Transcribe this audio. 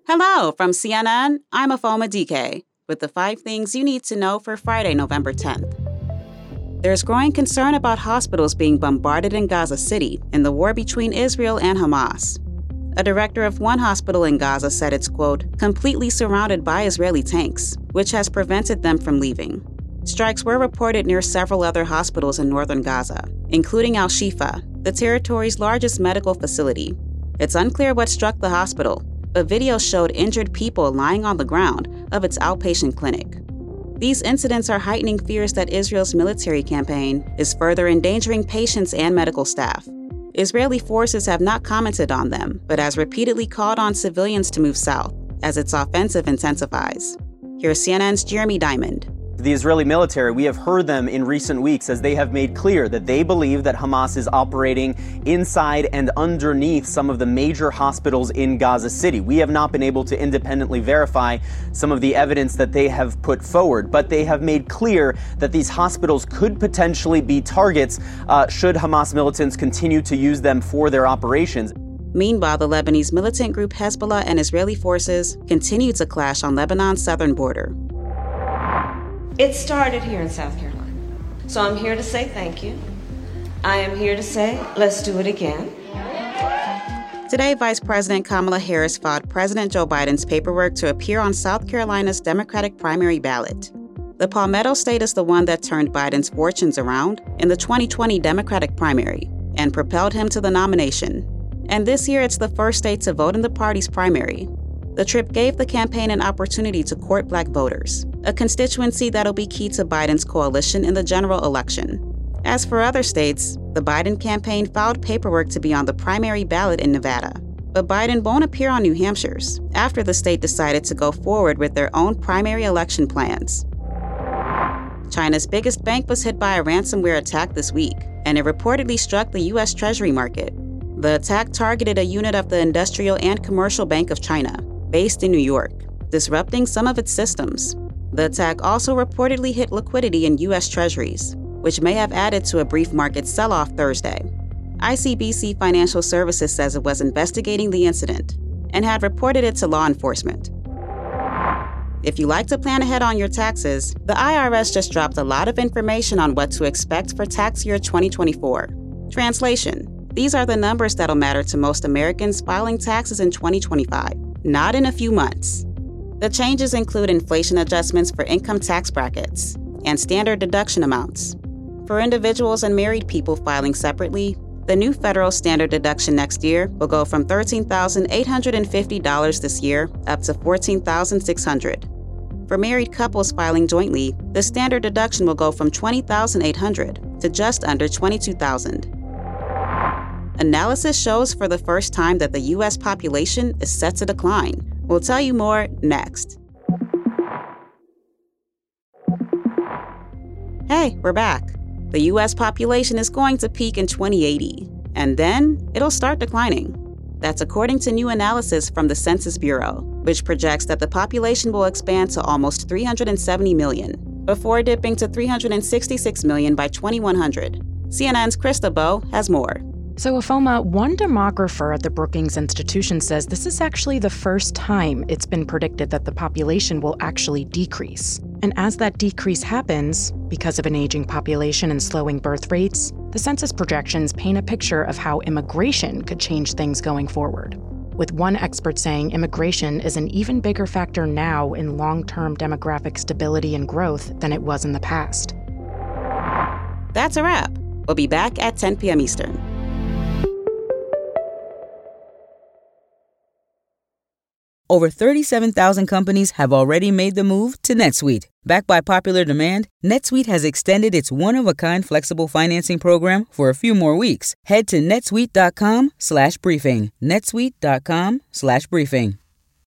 Hello, from CNN, I'm Afoma DK with the 5 things you need to know for Friday, November 10th. There's growing concern about hospitals being bombarded in Gaza City in the war between Israel and Hamas. A director of one hospital in Gaza said it's, quote, completely surrounded by Israeli tanks, which has prevented them from leaving. Strikes were reported near several other hospitals in northern Gaza, including Al-Shifa, the territory's largest medical facility. It's unclear what struck the hospital, but videos showed injured people lying on the ground of its outpatient clinic. These incidents are heightening fears that Israel's military campaign is further endangering patients and medical staff. Israeli forces have not commented on them, but has repeatedly called on civilians to move south as its offensive intensifies. Here's CNN's Jeremy Diamond. The Israeli military, we have heard them in recent weeks as they have made clear that they believe that Hamas is operating inside and underneath some of the major hospitals in Gaza City. We have not been able to independently verify some of the evidence that they have put forward, but they have made clear that these hospitals could potentially be targets should Hamas militants continue to use them for their operations. Meanwhile, the Lebanese militant group Hezbollah and Israeli forces continue to clash on Lebanon's southern border. It started here in South Carolina. So I'm here to say thank you. I am here to say, let's do it again. Today, Vice President Kamala Harris filed President Joe Biden's paperwork to appear on South Carolina's Democratic primary ballot. The Palmetto State is the one that turned Biden's fortunes around in the 2020 Democratic primary and propelled him to the nomination. And this year, it's the first state to vote in the party's primary. The trip gave the campaign an opportunity to court Black voters, a constituency that'll be key to Biden's coalition in the general election. As for other states, the Biden campaign filed paperwork to be on the primary ballot in Nevada. But Biden won't appear on New Hampshire's after the state decided to go forward with their own primary election plans. China's biggest bank was hit by a ransomware attack this week, and it reportedly struck the U.S. Treasury market. The attack targeted a unit of the Industrial and Commercial Bank of China, based in New York, disrupting some of its systems. The attack also reportedly hit liquidity in U.S. Treasuries, which may have added to a brief market sell-off Thursday. ICBC Financial Services says it was investigating the incident and had reported it to law enforcement. If you like to plan ahead on your taxes, the IRS just dropped a lot of information on what to expect for tax year 2024. Translation: these are the numbers that'll matter to most Americans filing taxes in 2025. Not in a few months. The changes include inflation adjustments for income tax brackets and standard deduction amounts. For individuals and married people filing separately, the new federal standard deduction next year will go from $13,850 this year up to $14,600. For married couples filing jointly, the standard deduction will go from $20,800 to just under $22,000. Analysis shows for the first time that the U.S. population is set to decline. We'll tell you more next. Hey, we're back. The U.S. population is going to peak in 2080, and then it'll start declining. That's according to new analysis from the Census Bureau, which projects that the population will expand to almost 370 million, before dipping to 366 million by 2100. CNN's Krista Bowe has more. So, Afoma, one demographer at the Brookings Institution says this is actually the first time it's been predicted that the population will actually decrease. And as that decrease happens, because of an aging population and slowing birth rates, the census projections paint a picture of how immigration could change things going forward. With one expert saying immigration is an even bigger factor now in long-term demographic stability and growth than it was in the past. That's a wrap. We'll be back at 10 p.m. Eastern. Over 37,000 companies have already made the move to NetSuite. Backed by popular demand, NetSuite has extended its one-of-a-kind flexible financing program for a few more weeks. Head to netsuite.com/briefing. netsuite.com/briefing.